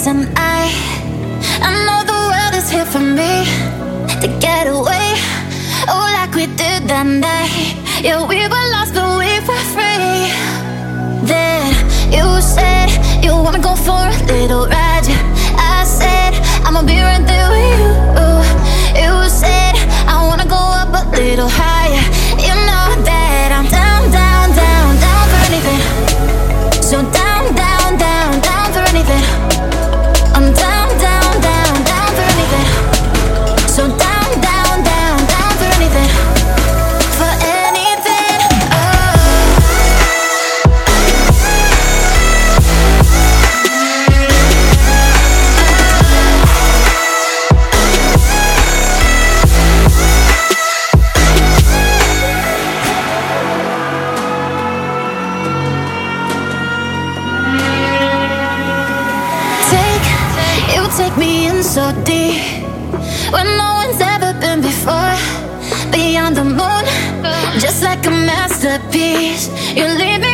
tonight. I know the world is here for me to get away, oh, like we did that night. Yeah, we were lost, but we were free. Then you said you wanna go for a little ride. Yeah, I said I'ma be right there with you. You said I wanna go up a little higher. You know that I'm down, down, down, down for anything. So down, down, down, down for anything. I'm down, down, down, down for anything. So down, down, down, down for anything. For anything, take me in so deep where no one's ever been before. Beyond the moon, just like a masterpiece. You leave me